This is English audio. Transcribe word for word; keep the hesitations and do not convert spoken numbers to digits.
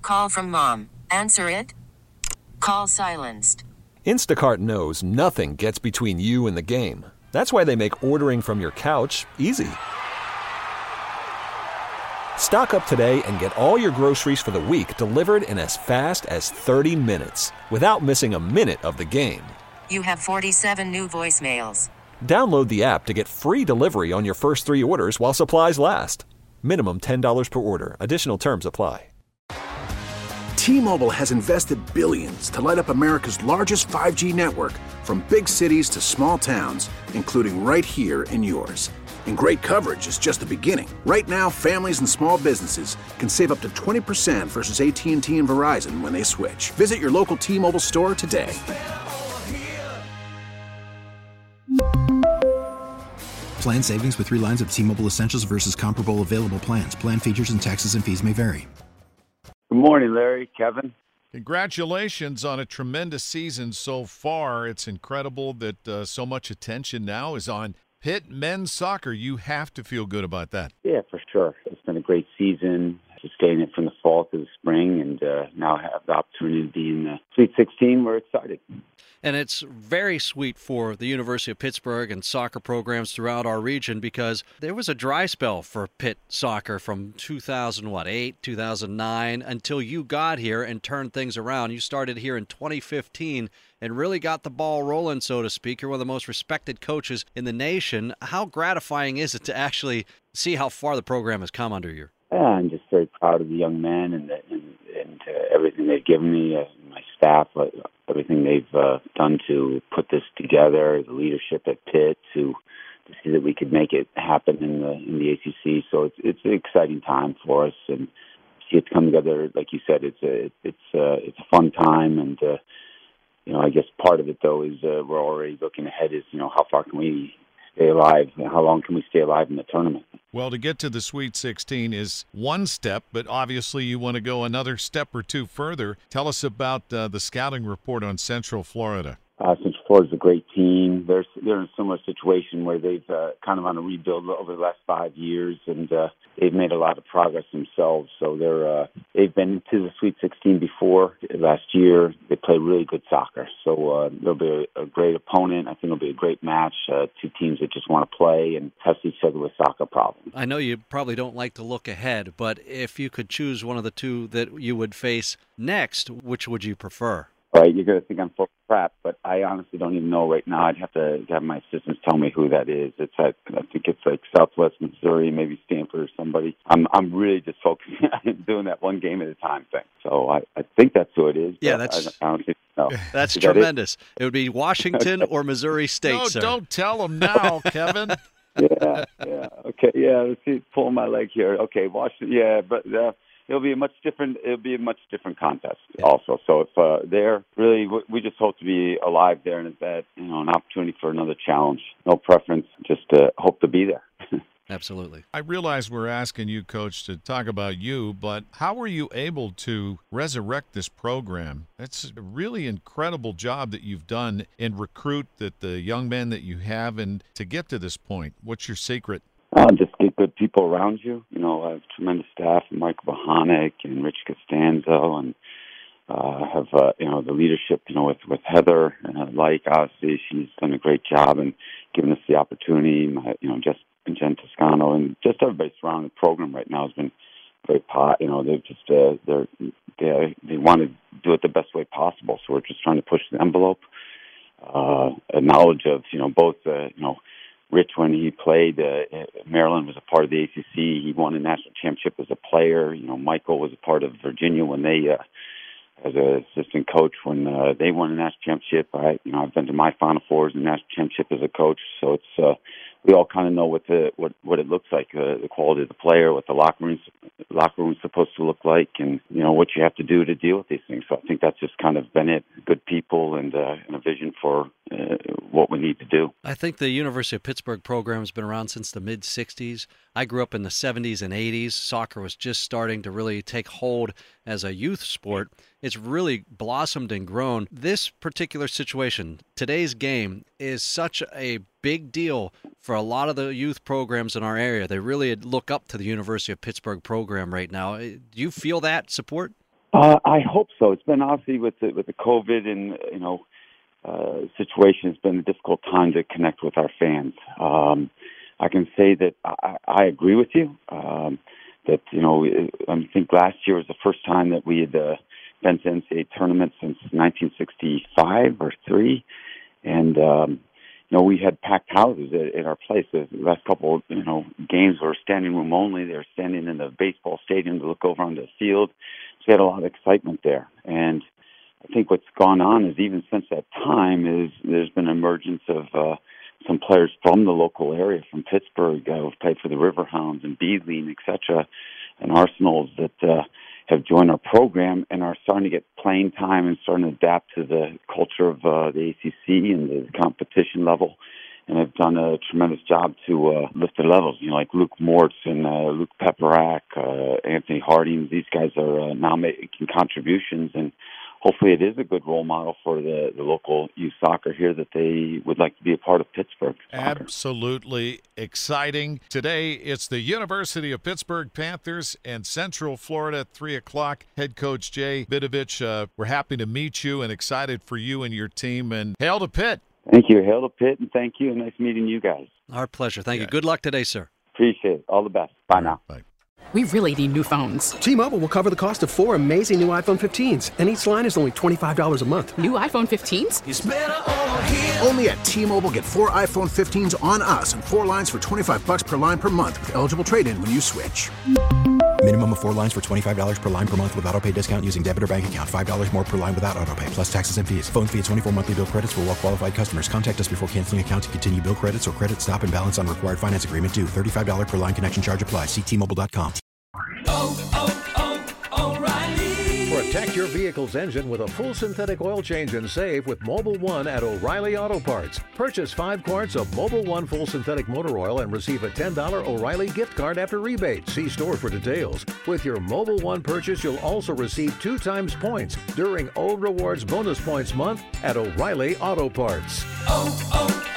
Call from mom. Answer it. Call silenced. Instacart knows nothing gets between you and the game. That's why they make ordering from your couch easy. Stock up today and get all your groceries for the week delivered in as fast as thirty minutes without missing a minute of the game. You have forty-seven new voicemails. Download the app to get free delivery on your first three orders while supplies last. Minimum ten dollars per order. Additional terms apply. T-Mobile has invested billions to light up America's largest five G network, from big cities to small towns, including right here in yours. And great coverage is just the beginning. Right now, families and small businesses can save up to twenty percent versus A T and T and Verizon when they switch. Visit your local T-Mobile store today. Plan savings with three lines of T-Mobile Essentials versus comparable available plans. Plan features and taxes and fees may vary. Good morning, Larry, Kevin. Congratulations on a tremendous season so far. It's incredible that uh, so much attention now is on Pitt men's soccer. You have to feel good about that. Yeah, for sure. It's been a great season, sustaining it from the fall to the spring, and uh, now have the opportunity to be in the Sweet sixteen. We're excited. And it's very sweet for the University of Pittsburgh and soccer programs throughout our region, because there was a dry spell for Pitt soccer from two thousand eight, two thousand nine, until you got here and turned things around. You started here in twenty fifteen and really got the ball rolling, so to speak. You're one of the most respected coaches in the nation. How gratifying is it to actually see how far the program has come under you? Yeah, I'm just very proud of the young men and, the, and, and uh, everything they've given me, uh, my staff, uh, everything they've uh, done to put this together, the leadership at Pitt, to to see that we could make it happen in the in the A C C. So it's it's an exciting time for us, and see it come together. Like you said, it's a it's uh, it's a fun time, and uh, you know, I guess part of it though is uh, we're already looking ahead. Is you know, how far can we stay alive? How long can we stay alive in the tournament? Well, to get to the Sweet sixteen is one step, but obviously you want to go another step or two further. Tell us about uh, the scouting report on Central Florida. Uh, Central Florida's a great team. They're, they're in a similar situation where they've uh, kind of on a rebuild over the last five years, and uh, they've made a lot of progress themselves. So they're uh, they've been to the Sweet sixteen before. Last year, they played really good soccer. So uh, they'll be a, a great opponent. I think it'll be a great match. Uh, two teams that just want to play and test each other with soccer problems. I know you probably don't like to look ahead, but if you could choose one of the two that you would face next, which would you prefer? All right, you're going to think I'm full of crap, but I honestly don't even know right now. I'd have to have my assistants tell me who that is. It's at, I think it's like Southwest Missouri, maybe Stanford or somebody. I'm I'm really just focusing on doing that one game at a time thing. So I, I think that's who it is. Yeah, that's I, I honestly don't know. That's is tremendous. That it? it would be Washington or Missouri State, no, sir. Don't tell them now, Kevin. yeah, yeah, okay, yeah. Let's see, pulling my leg here. Okay, Washington. Yeah, but. Uh, It'll be a much different. It'll be a much different contest, yeah. Also. So if uh, they're really, we just hope to be alive there, and is that you know an opportunity for another challenge. No preference, just uh, hope to be there. Absolutely. I realize we're asking you, Coach, to talk about you, but how were you able to resurrect this program? That's a really incredible job that you've done and recruit that the young men that you have, and to get to this point. What's your secret? Uh, just get good people around you. You know, I have tremendous staff, Michael Bohanic and Rich Costanzo, and uh, have, uh, you know, the leadership, you know, with, with Heather, uh, like, obviously, she's done a great job and given us the opportunity, my, you know, just and Jen Toscano, and just everybody surrounding the program right now has been very, po- you know, they've just, uh, they're, they they want to do it the best way possible, so we're just trying to push the envelope, uh, a knowledge of, you know, both, uh, you know, Rich, when he played, uh, Maryland was a part of the A C C. He won a national championship as a player. You know, Michael was a part of Virginia when they, uh, as an assistant coach, when uh, they won a national championship. I, you know, I've been to my Final Fours and national championship as a coach. So it's, uh, we all kind of know what the what what it looks like, uh, the quality of the player, what the locker room locker room is supposed to look like, and you know what you have to do to deal with these things. So I think that's just kind of been it: good people and uh, and a vision for uh, what we need to do. I think the University of Pittsburgh program has been around since the mid sixties. I grew up in the seventies and eighties. Soccer was just starting to really take hold as a youth sport. It's really blossomed and grown. This particular situation, today's game, is such a big deal for a lot of the youth programs in our area. They really look up to the University of Pittsburgh program right now. Do you feel that support? Uh, I hope so. It's been obviously with the, with the COVID and, you know, uh, situation, it's been a difficult time to connect with our fans. Um, I can say that I, I agree with you. Um, that, you know, I think last year was the first time that we had uh, been to N C double A tournament since nineteen sixty-five or three. And, um, you know, we had packed houses at, at our place. The last couple, you know, games were standing room only. They were standing in the baseball stadium to look over on the field. So we had a lot of excitement there. And I think what's gone on is even since that time is there's been an emergence of uh, some players from the local area, from Pittsburgh, uh, who've played for the Riverhounds and Beadling, et cetera, and Arsenals that uh, have joined our program and are starting to get playing time and starting to adapt to the culture of uh, the A C C and the competition level, and have done a tremendous job to uh, lift the levels. You know, like Luke Mortz and uh, Luke Peperak, uh, Anthony Harding. These guys are uh, now making contributions, and hopefully it is a good role model for the, the local youth soccer here that they would like to be a part of Pittsburgh soccer. Absolutely exciting. Today, it's the University of Pittsburgh Panthers and Central Florida at three o'clock. Head coach Jay Vidovich, uh, we're happy to meet you and excited for you and your team. And hail to Pitt. Thank you. Hail to Pitt, and thank you. Nice meeting you guys. Our pleasure. Thank Yeah. you. Good luck today, sir. Appreciate it. All the best. Bye now. Bye. We really need new phones. T-Mobile will cover the cost of four amazing new iPhone fifteens, and each line is only twenty-five dollars a month. New iPhone fifteens? It's better over here. Only at T-Mobile, get four iPhone fifteens on us and four lines for twenty-five dollars per line per month with eligible trade-in when you switch. Minimum of four lines for twenty-five dollars per line per month with autopay discount using debit or bank account. five dollars more per line without autopay, plus taxes and fees. Phone fee at twenty-four monthly bill credits for well-qualified customers. Contact us before canceling account to continue bill credits or credit stop and balance on required finance agreement due. thirty-five dollars per line connection charge applies. See T Mobile dot com. Oh, oh, oh, O'Reilly. Protect your vehicle's engine with a full synthetic oil change and save with Mobil one at O'Reilly Auto Parts. Purchase five quarts of Mobil one full synthetic motor oil and receive a ten dollars O'Reilly gift card after rebate. See store for details. With your Mobil one purchase, you'll also receive two times points during O Rewards Bonus Points Month at O'Reilly Auto Parts. Oh, oh,